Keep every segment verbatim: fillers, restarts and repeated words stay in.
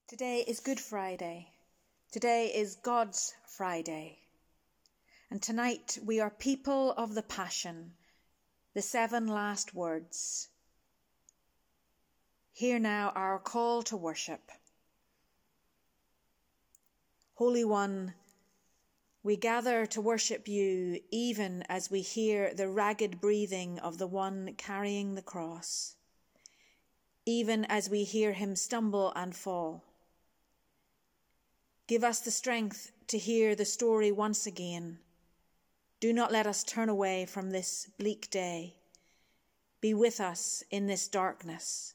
Today is Good Friday. Today is God's Friday. And tonight we are people of the Passion, the seven last words. Hear now our call to worship. Holy One, we gather to worship you even as we hear the ragged breathing of the one carrying the cross, even as we hear him stumble and fall. Give us the strength to hear the story once again. Do not let us turn away from this bleak day. Be with us in this darkness.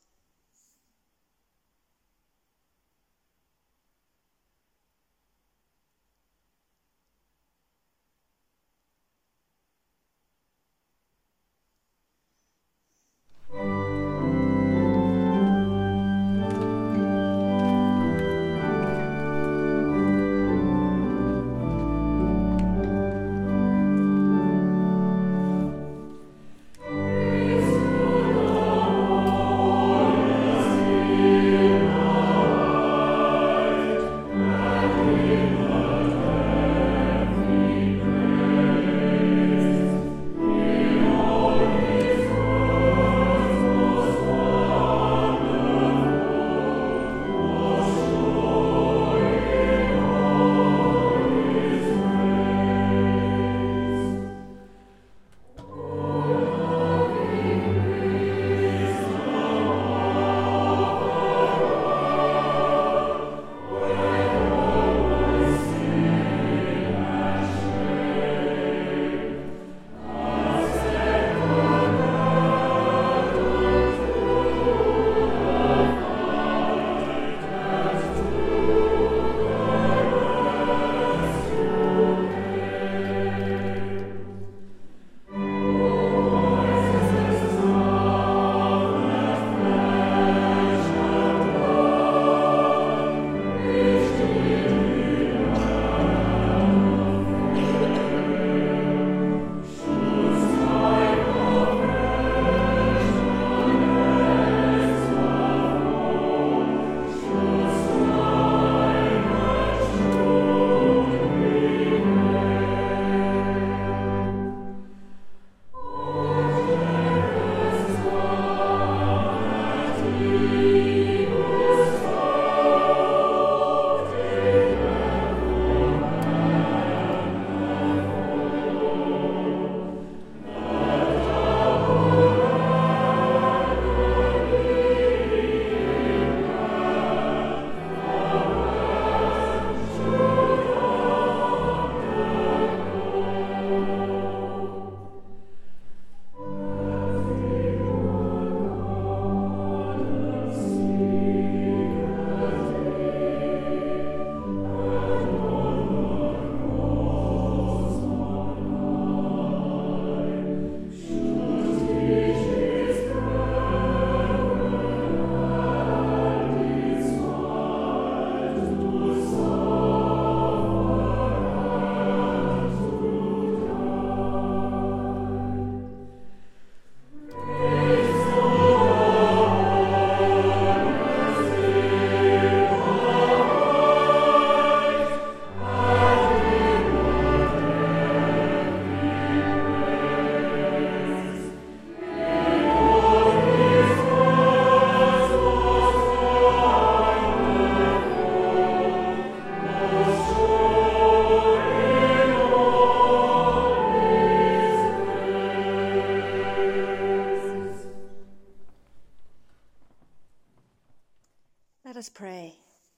Let us pray.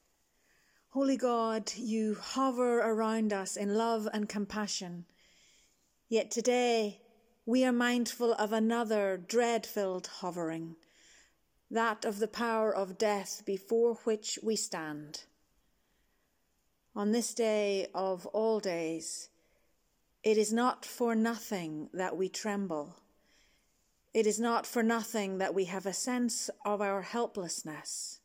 Holy God, you hover around us in love and compassion. Yet today we are mindful of another dread-filled hovering, that of the power of death before which we stand. On this day of all days, it is not for nothing that we tremble. It is not for nothing that we have a sense of our helplessness.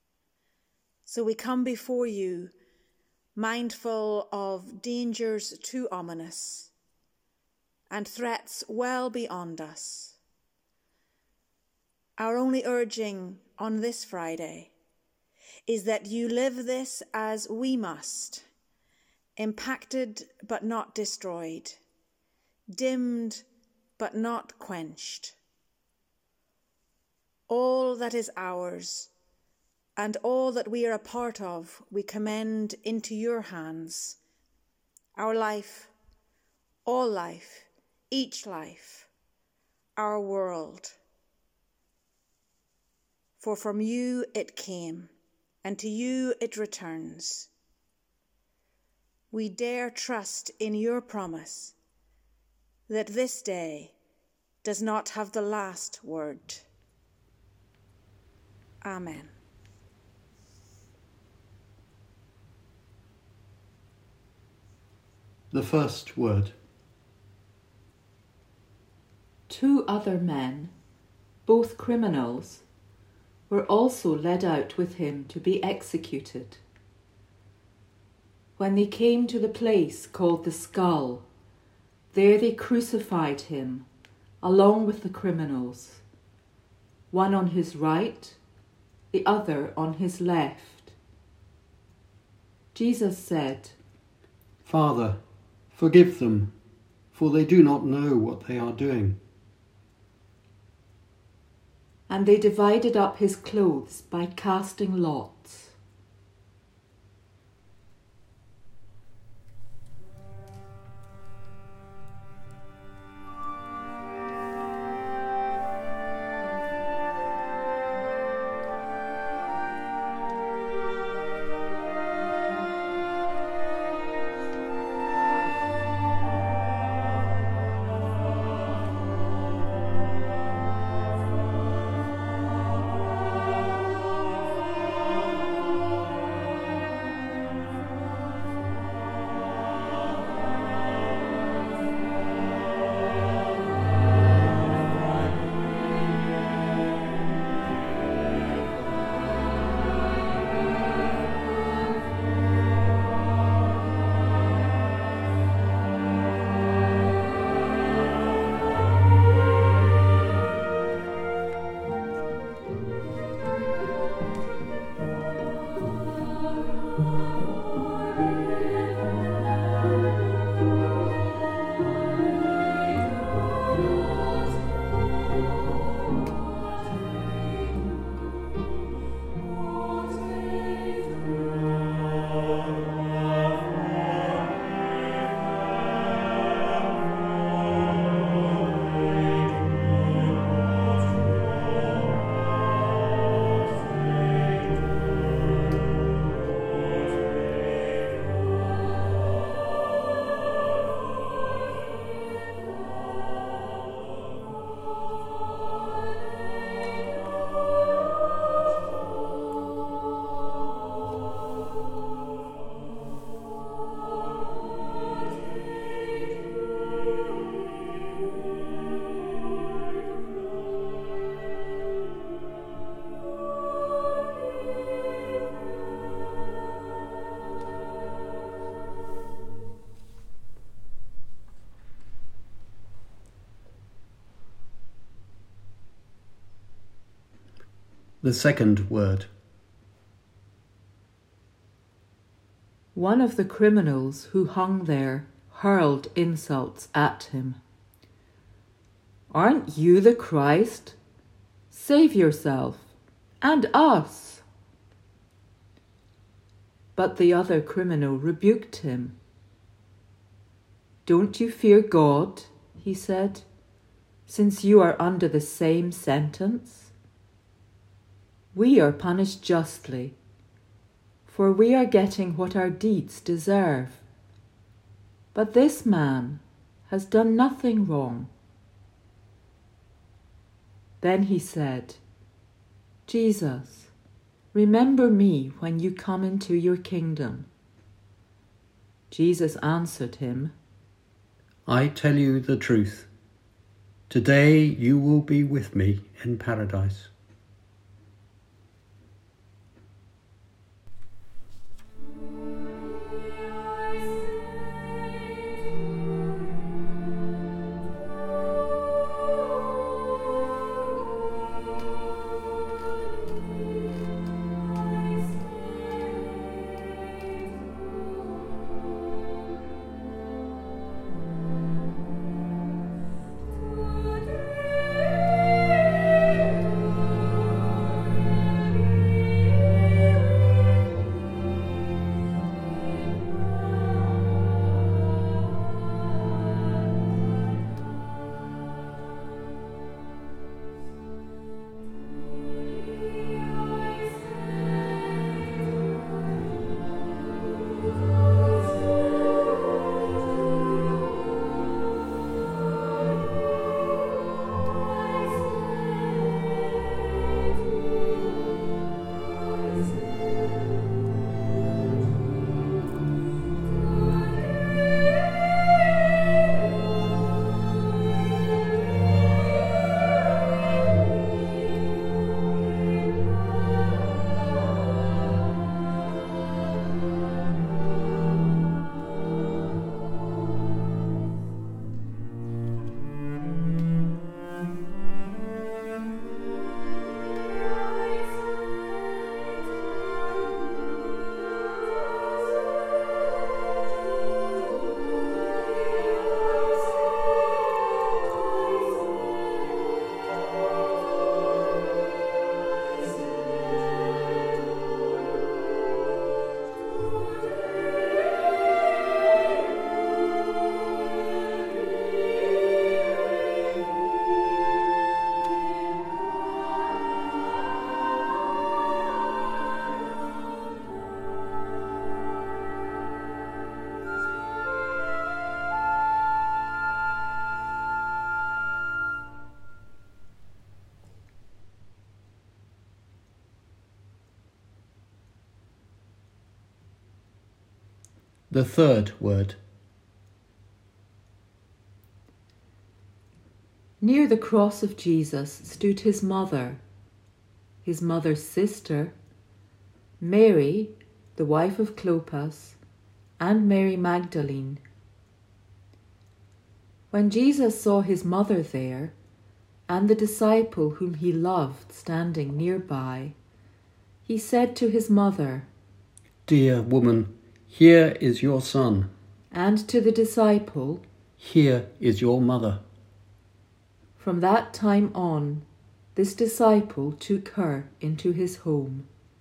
So we come before you, mindful of dangers too ominous and threats well beyond us. Our only urging on this Friday is that you live this as we must, impacted but not destroyed, dimmed but not quenched. All that is ours and all that we are a part of, we commend into your hands. Our life, all life, each life, our world. For from you it came, and to you it returns. We dare trust in your promise that this day does not have the last word. Amen. The first word. Two other men, both criminals, were also led out with him to be executed. When they came to the place called the Skull, there they crucified him along with the criminals, one on his right, the other on his left. Jesus said, Father, forgive them, for they do not know what they are doing. And they divided up his clothes by casting lots. The second word. One of the criminals who hung there hurled insults at him. Aren't you the Christ? Save yourself and us. But the other criminal rebuked him. Don't you fear God, he said, since you are under the same sentence? We are punished justly, for we are getting what our deeds deserve. But this man has done nothing wrong. Then he said, Jesus, remember me when you come into your kingdom. Jesus answered him, I tell you the truth. Today you will be with me in paradise. The third word. Near the cross of Jesus stood his mother, his mother's sister, Mary, the wife of Clopas, and Mary Magdalene. When Jesus saw his mother there, and the disciple whom he loved standing nearby, he said to his mother, "Dear woman, here is your son. And to the disciple, Here is your mother." From that time on, this disciple took her into his home.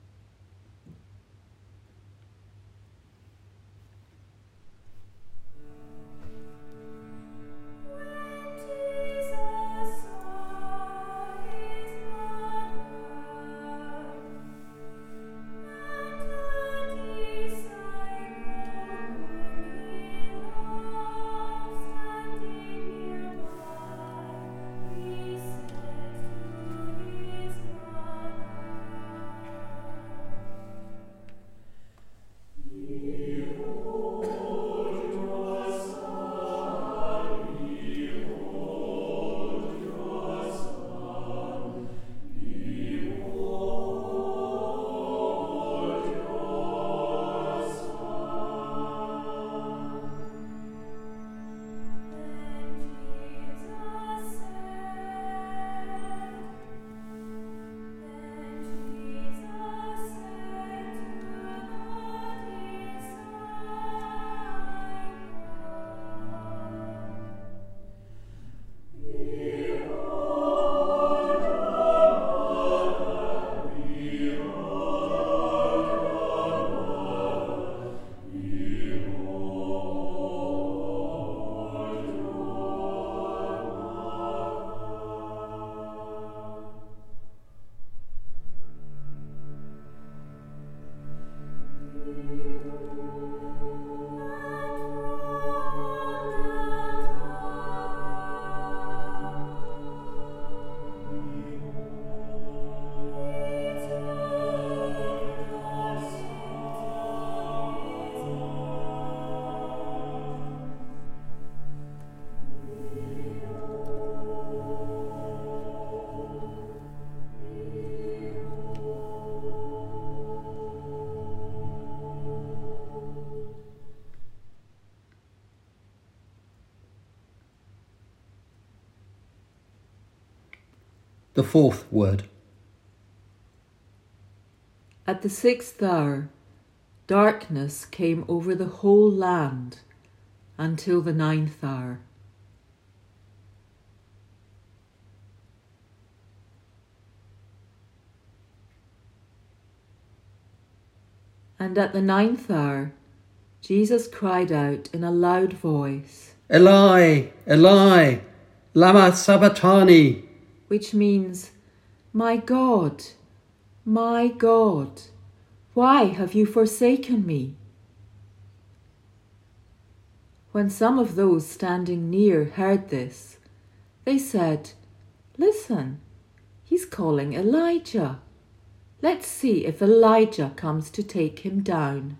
The fourth word. At the sixth hour, darkness came over the whole land until the ninth hour. And at the ninth hour, Jesus cried out in a loud voice, "Eli, Eli, lama sabachthani," which means, "My God, my God, why have you forsaken me?" When some of those standing near heard this, they said, "Listen, he's calling Elijah. Let's see if Elijah comes to take him down."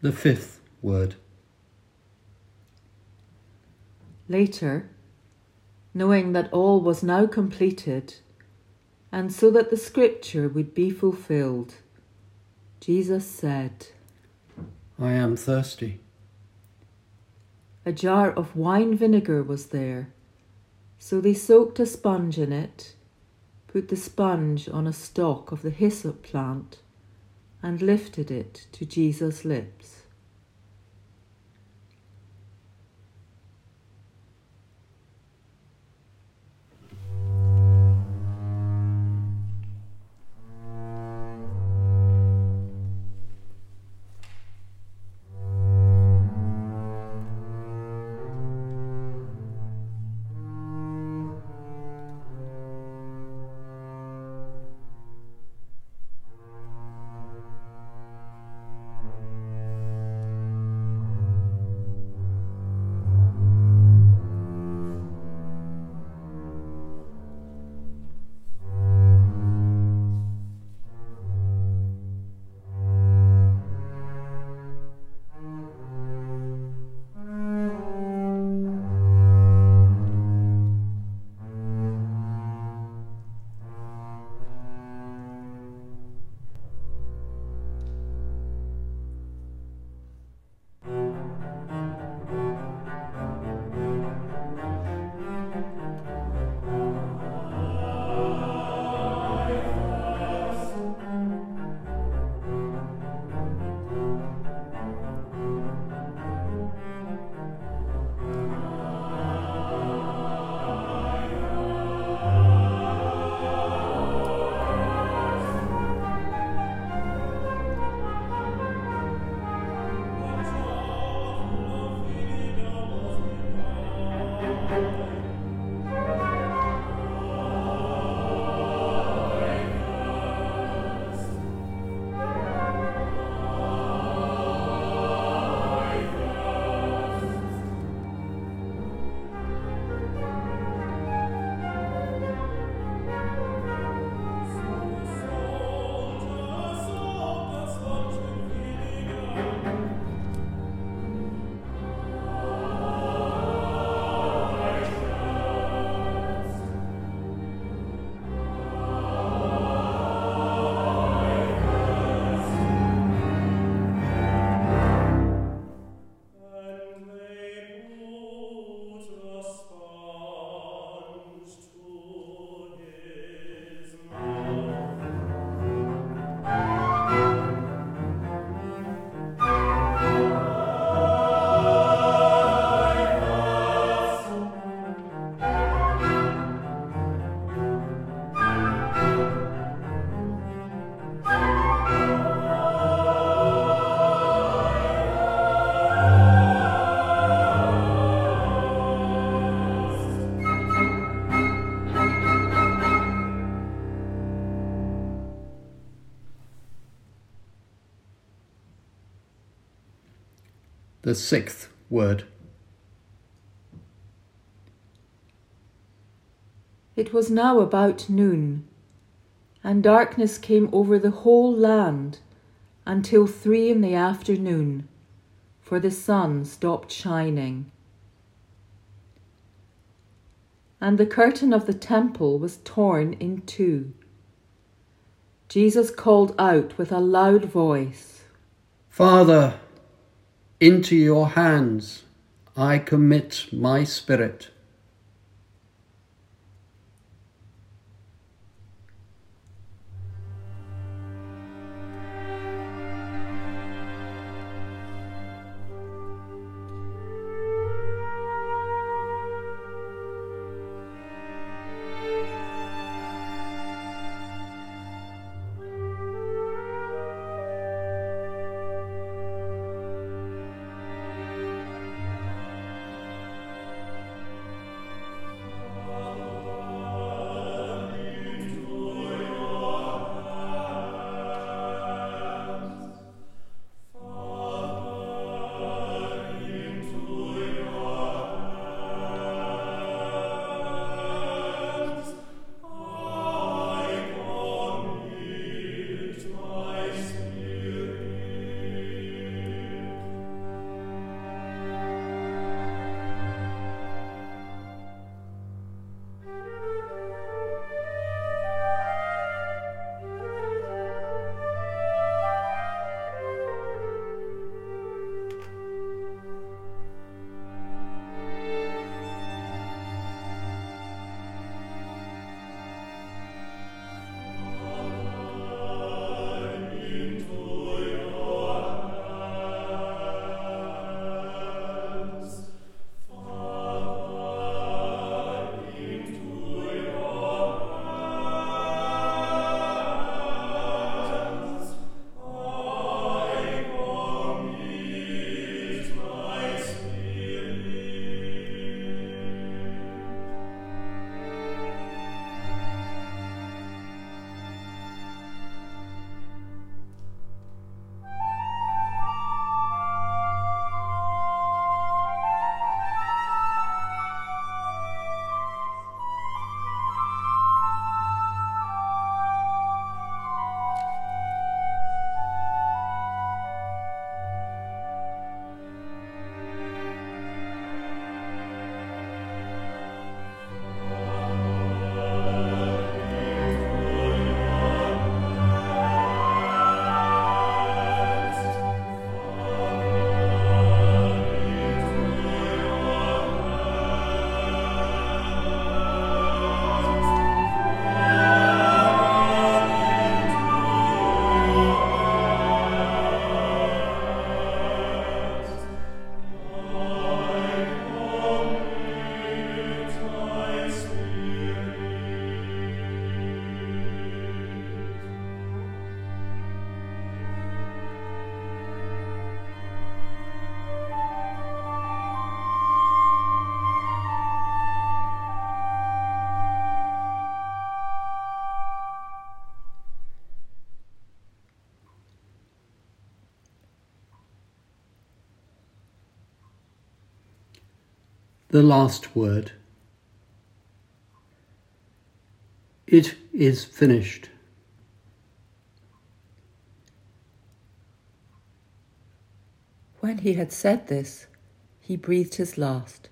The fifth word. Later, knowing that all was now completed, and so that the scripture would be fulfilled, Jesus said, I am thirsty. A jar of wine vinegar was there, so they soaked a sponge in it, put the sponge on a stalk of the hyssop plant, and lifted it to Jesus' lips. The sixth word. It was now about noon, and darkness came over the whole land until three in the afternoon, for the sun stopped shining. And the curtain of the temple was torn in two. Jesus called out with a loud voice, Father, into your hands I commit my spirit. the last word. It is finished. When he had said this, he breathed his last.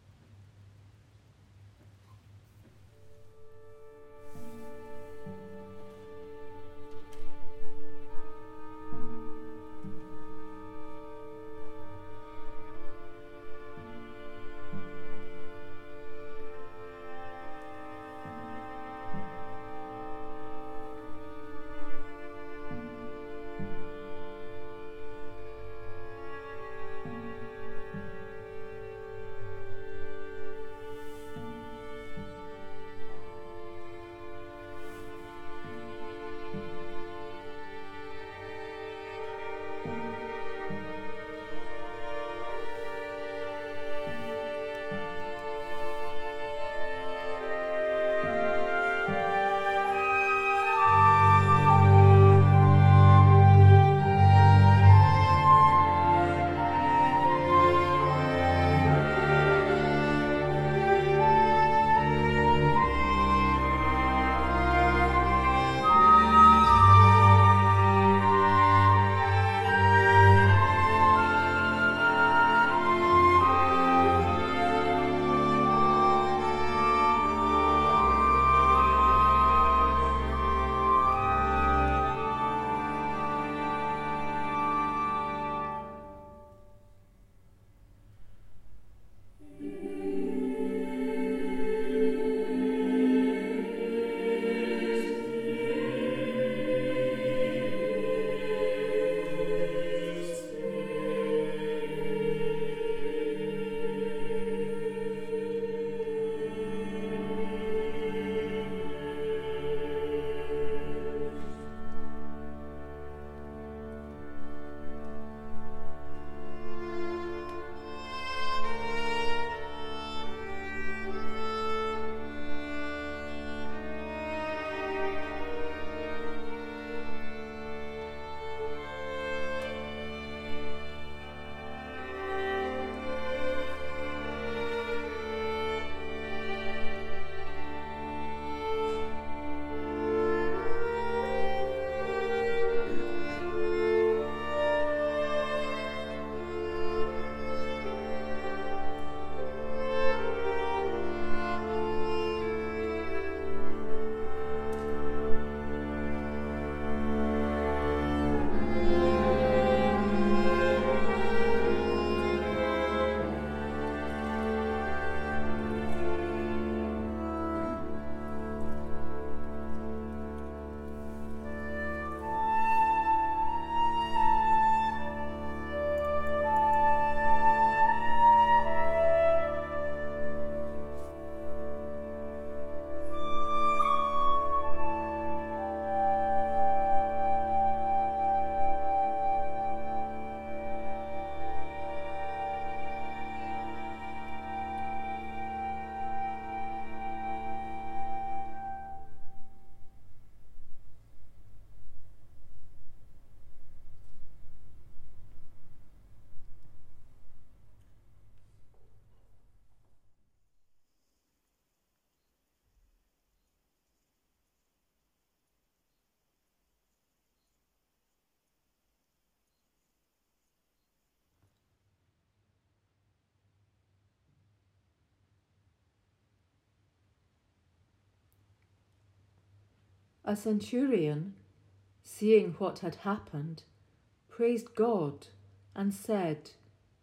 A centurion, seeing what had happened, praised God and said,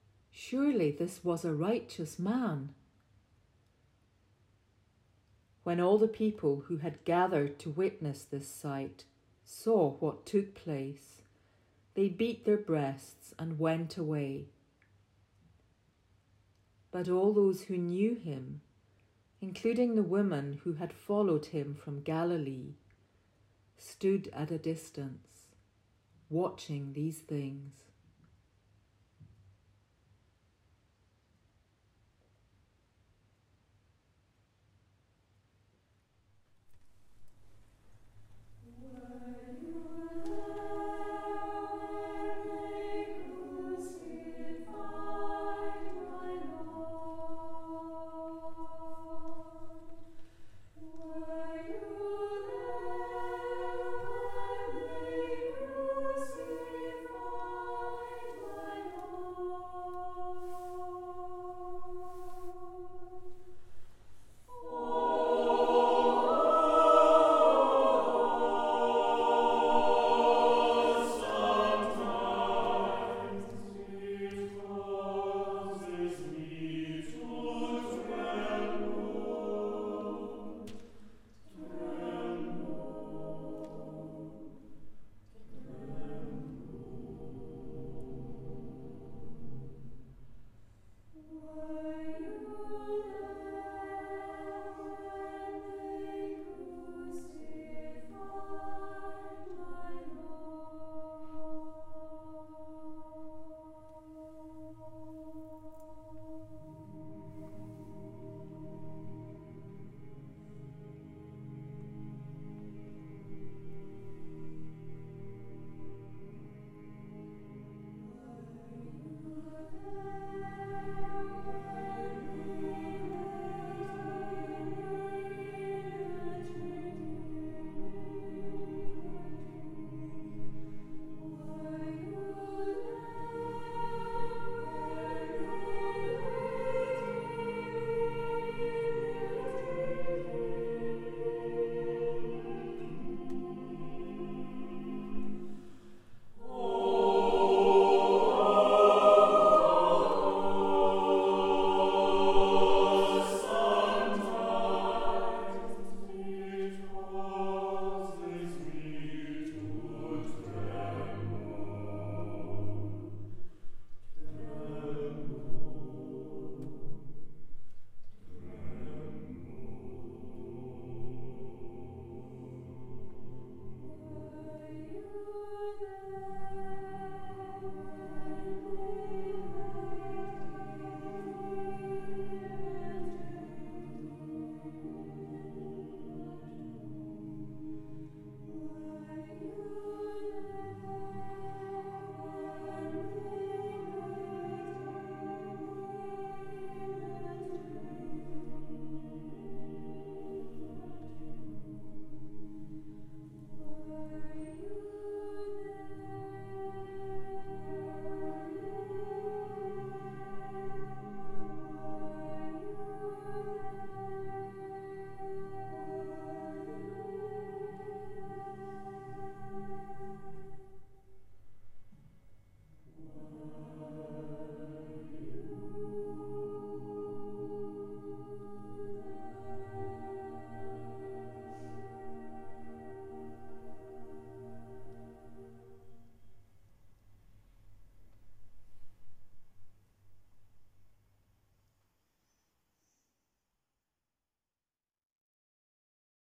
"Surely this was a righteous man." When all the people who had gathered to witness this sight saw what took place, they beat their breasts and went away. But all those who knew him, including the woman who had followed him from Galilee, stood at a distance, watching these things.